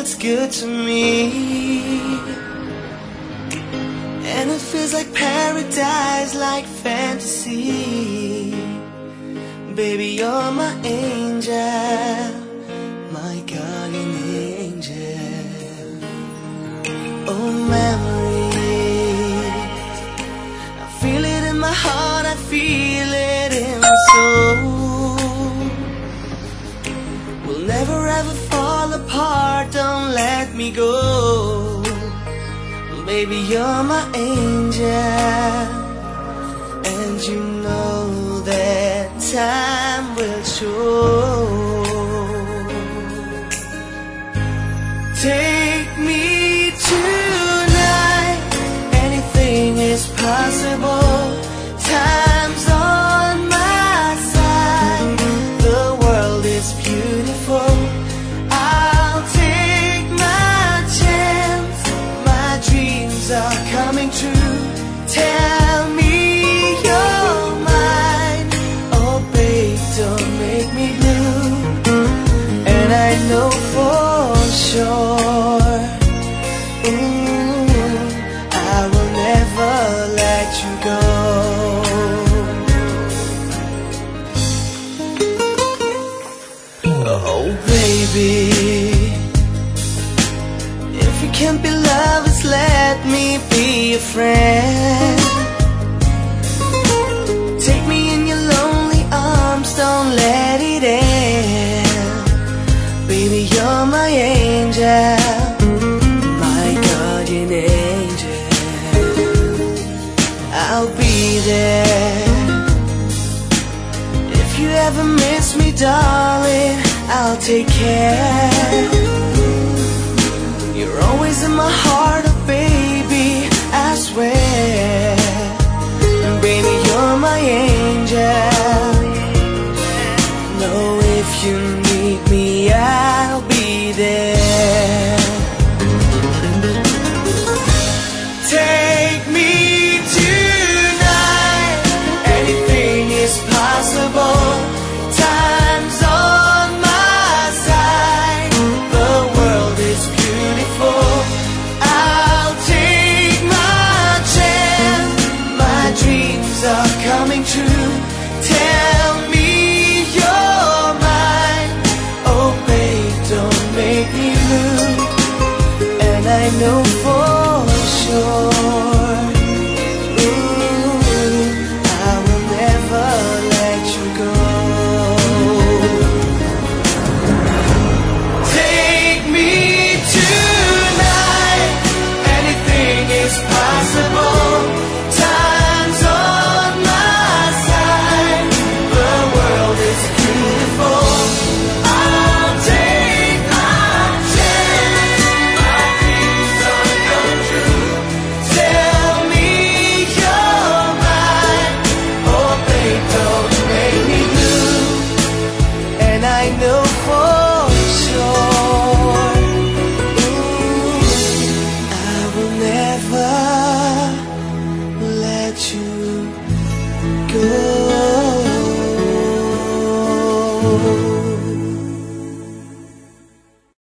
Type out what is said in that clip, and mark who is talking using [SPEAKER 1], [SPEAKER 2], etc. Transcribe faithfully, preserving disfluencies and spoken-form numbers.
[SPEAKER 1] feels good to me, and it feels like paradise, like fantasy. Baby, you're my angel, my guardian angel. Oh, memories, I feel it in my heart, I feel it in my soul. We'll never ever fall apart, don't let me go. Baby, you're my angel, and you know that time will show. Take me tonight, anything is possible. Time's on my side, the world is beautiful. I'll take my chance, my dreams are coming true. Tell me you're mine, oh babe, don't make me blue. And I know for sure, ooh, I will never let you go. Oh baby, if we can't be lovers, let me be your friend. Take me in your lonely arms, don't let it end. Baby, you're my angel, my guardian angel. I'll be there. If you ever miss me, darling, I'll take care. You're always in my heart, oh baby, I swear. Baby, you're my angel. Know if you need me, I'll be there. Take me tonight, anything is possible. Time's on my side, the world is beautiful. I'll take my chance, my dreams are coming true. Tell me you're mine, oh babe, don't make me blue. And I know for